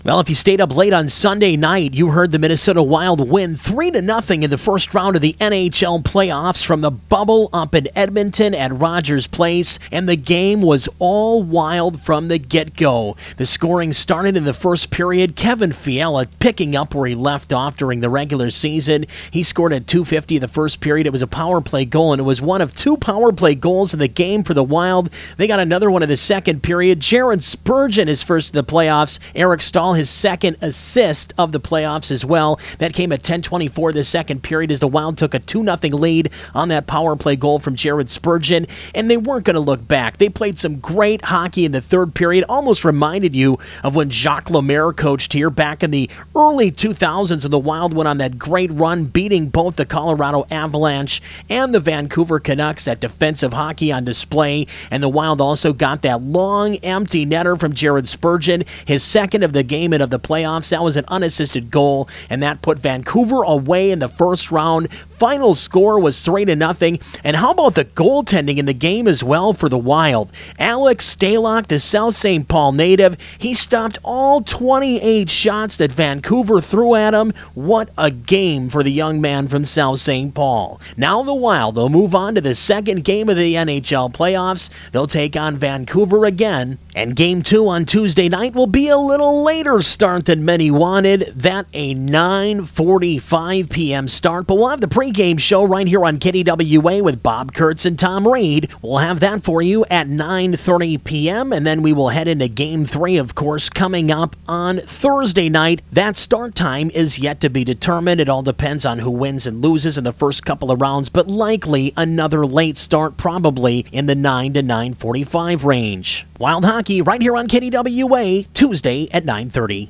Well, if you stayed up late on Sunday night, you heard the Minnesota Wild win 3-0 in the first round of the NHL playoffs from the bubble up in Edmonton at Rogers Place, and the game was all Wild from the get-go. The scoring started in the first period. Kevin Fiala picking up where he left off during the regular season. He scored at .250 the first period. It was a power play goal, and it was one of two power play goals in the game for the Wild. They got another one in the second period. Jared Spurgeon, his first in the playoffs. Eric Stahl, his second assist of the playoffs as well. That came at 10:24 the second period as the Wild took a 2-0 lead on that power play goal from Jared Spurgeon, and they weren't going to look back. They played some great hockey in the third period. Almost reminded you of when Jacques Lemaire coached here back in the early 2000s when the Wild went on that great run, beating both the Colorado Avalanche and the Vancouver Canucks. That defensive hockey on display, and the Wild also got that long empty netter from Jared Spurgeon, his second of the game and of the playoffs. That was an unassisted goal, and that put Vancouver away in the first round. Final score was 3-0. And how about the goaltending in the game as well for the Wild? Alex Stalock, the South St. Paul native, he stopped all 28 shots that Vancouver threw at him. What a game for the young man from South St. Paul. Now the Wild, they'll move on to the second game of the NHL playoffs. They'll take on Vancouver again, and Game 2 on Tuesday night will be a little later start than many wanted. That a 9:45 p.m. start, but we'll have the pregame show right here on KDWA with Bob Kurtz and Tom Reed. We'll have that for you at 9:30 p.m., and then we will head into Game 3, of course, coming up on Thursday night. That start time is yet to be determined. It all depends on who wins and loses in the first couple of rounds, but likely another late start, probably in the 9 to 9:45 range. Wild Hockey right here on KDWA, Tuesday at 9:30.